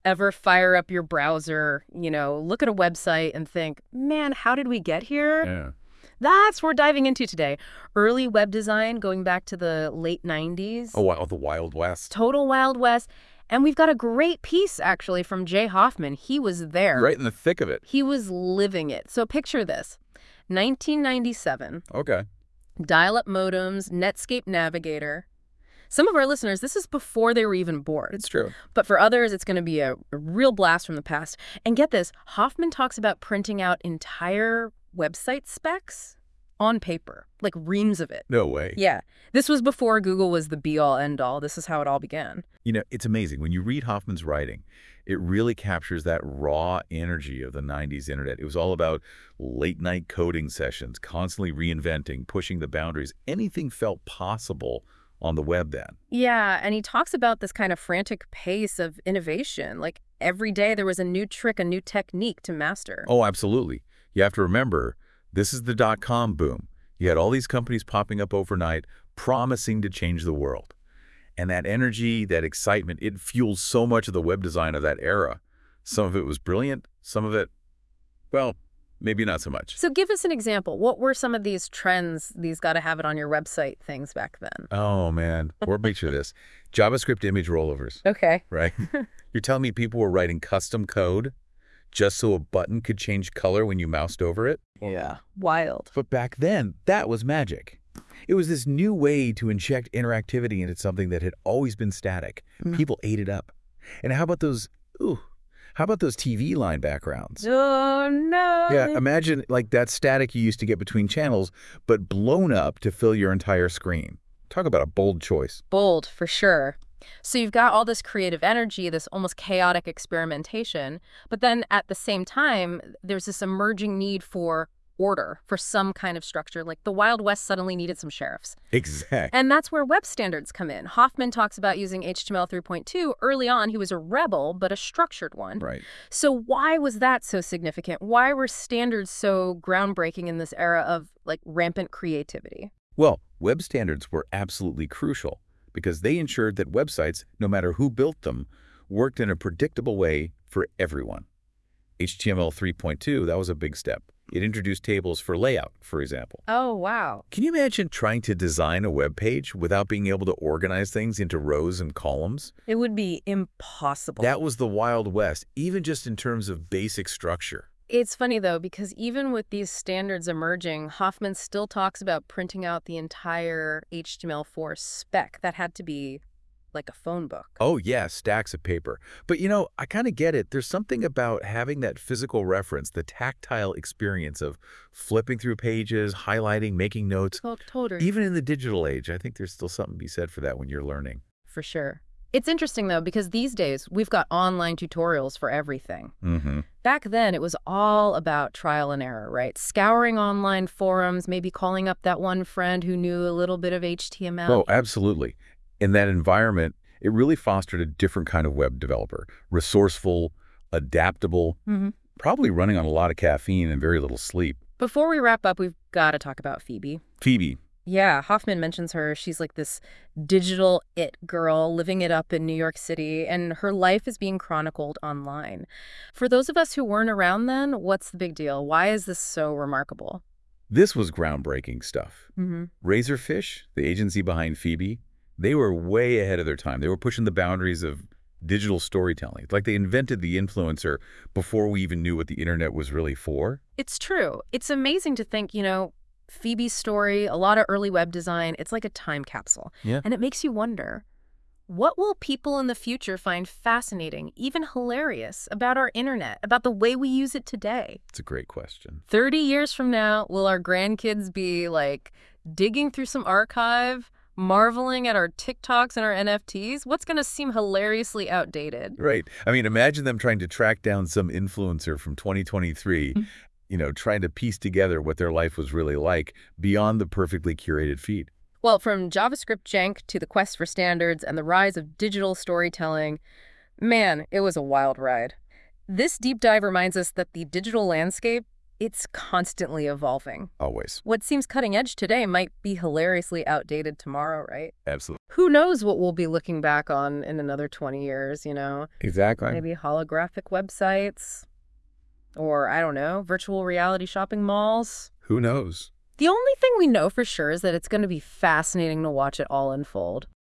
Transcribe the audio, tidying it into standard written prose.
Ever fire up your browser, look at a website and think, man, how did we get here? Yeah. That's what we're diving into today. Early web design going back to the late 90s. Oh, wow, the Wild West. Total Wild West. And we've got a great piece, actually, from Jay Hoffman. He was there. Right in the thick of it. He was living it. So picture this. 1997. Okay. Dial-up modems, Netscape Navigator. Some of our listeners, this is before they were even born. It's true. But for others, it's going to be a real blast from the past. And get this, Hoffman talks about printing out entire website specs on paper, like reams of it. No way. Yeah. This was before Google was the be-all, end-all. This is how it all began. You know, it's amazing. When you read Hoffman's writing, it really captures that raw energy of the 90s internet. It was all about late-night coding sessions, constantly reinventing, pushing the boundaries. Anything felt possible on the web then. Yeah, and he talks about this kind of frantic pace of innovation. Like every day there was a new trick, a new technique to master. Oh, absolutely. You have to remember, this is the dot-com boom. You had all these companies popping up overnight, promising to change the world. And that energy, that excitement, it fuels so much of the web design of that era. Some of it was brilliant, some of it, well, maybe not so much. So give us an example. What were some of these trends, these gotta have it on your website things back then? Oh, man. Or picture this. JavaScript image rollovers, Okay. right? You're telling me people were writing custom code just so a button could change color when you moused over it? Yeah. Wild. But back then, that was magic. It was this new way to inject interactivity into something that had always been static. People ate it up. And how about those TV line backgrounds? Oh, no. Yeah, imagine like that static you used to get between channels, but blown up to fill your entire screen. Talk about a bold choice. Bold, for sure. So you've got all this creative energy, this almost chaotic experimentation, but then at the same time, there's this emerging need for order, for some kind of structure. Like the Wild West suddenly needed some sheriffs. Exactly. And that's where web standards come in. Hoffman talks about using HTML 3.2. Early on, he was a rebel, but a structured one. Right. So why was that so significant? Why were standards so groundbreaking in this era of like rampant creativity? Well, web standards were absolutely crucial because they ensured that websites, no matter who built them, worked in a predictable way for everyone. HTML 3.2, that was a big step. It introduced tables for layout, for example. Oh, wow. Can you imagine trying to design a web page without being able to organize things into rows and columns? It would be impossible. That was the Wild West, even just in terms of basic structure. It's funny, though, because even with these standards emerging, Hoffman still talks about printing out the entire HTML4 spec. That had to be like a phone book. Oh, yeah, stacks of paper. But, you know, I kind of get it. There's something about having that physical reference, the tactile experience of flipping through pages, highlighting, making notes. Oh, totally. Even in the digital age, I think there's still something to be said for that when you're learning. For sure. It's interesting, though, because these days we've got online tutorials for everything. Back then, it was all about trial and error, right? Scouring online forums, maybe calling up that one friend who knew a little bit of HTML. Oh, absolutely. In that environment, it really fostered a different kind of web developer. Resourceful, adaptable, probably running on a lot of caffeine and very little sleep. Before we wrap up, we've got to talk about Phoebe. Phoebe. Yeah, Hoffman mentions her. She's like this digital it girl living it up in New York City, and her life is being chronicled online. For those of us who weren't around then, what's the big deal? Why is this so remarkable? This was groundbreaking stuff. Razorfish, the agency behind Phoebe, they were way ahead of their time. They were pushing the boundaries of digital storytelling. It's like they invented the influencer before we even knew what the internet was really for. It's true. It's amazing to think, Phoebe's story, a lot of early web design, it's like a time capsule. Yeah. And it makes you wonder, what will people in the future find fascinating, even hilarious, about our internet, about the way we use it today? It's a great question. 30 years from now, will our grandkids be, like, digging through some archive, marveling at our TikToks and our NFTs? What's going to seem hilariously outdated? Right. I mean, imagine them trying to track down some influencer from 2023, trying to piece together what their life was really like beyond the perfectly curated feed. Well, from JavaScript jank to the quest for standards and the rise of digital storytelling, man, it was a wild ride. This deep dive reminds us that the digital landscape, it's constantly evolving. Always. What seems cutting edge today might be hilariously outdated tomorrow, right? Absolutely. Who knows what we'll be looking back on in another 20 years, you know? Exactly. Maybe holographic websites or, I don't know, virtual reality shopping malls. Who knows? The only thing we know for sure is that it's going to be fascinating to watch it all unfold.